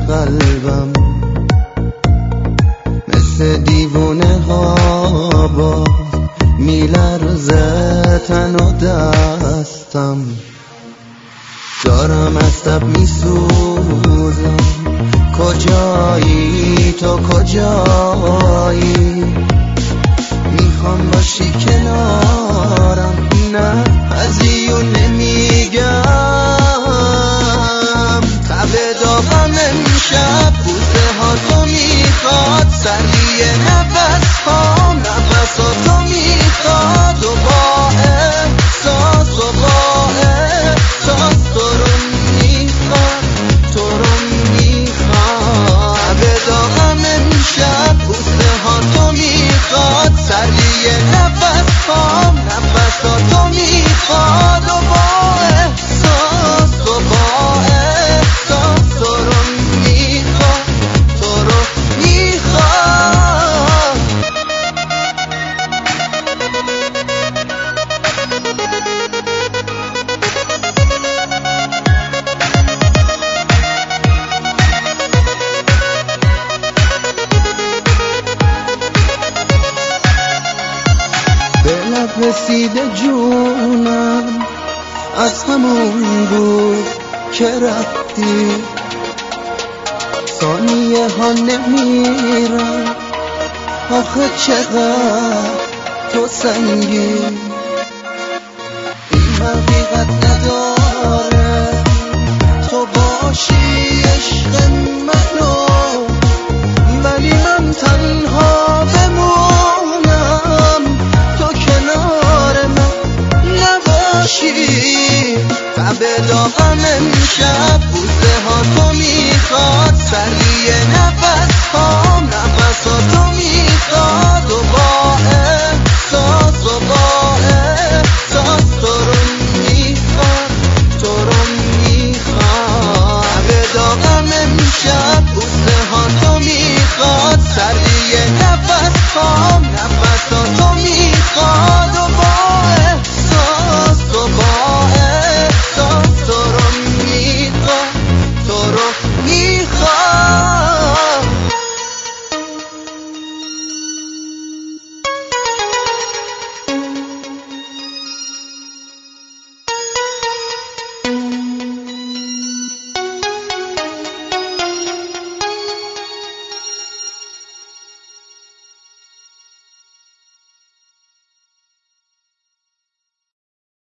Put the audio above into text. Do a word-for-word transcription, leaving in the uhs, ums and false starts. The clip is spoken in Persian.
قلبم مثل دیوونه ها باز میلرزه تن و دستم، دارم از تب میسوزم. کجایی تو کجایی؟ میخوام باشی کنارم، نه ازیو نمیگم. تب داغم امشب بوسه ها تو میخواد، سریع نفس ها نفس ها تو میخواد، و با احساس و با احساس تو رو میخواد، تو رو میخواد. تب داغم امشب بوسه ها تو میخواد، سریع نفس ها نفس ها تو میخواد، و با احساس و با احساس تو رو میخواد، تو رو میخواد. به لب رسیده جونم، از همون بود که رفتی. ثانیه ها نمیرم، آخه چقدر تو سنگی. این حقیقت نداره تو باشی عشق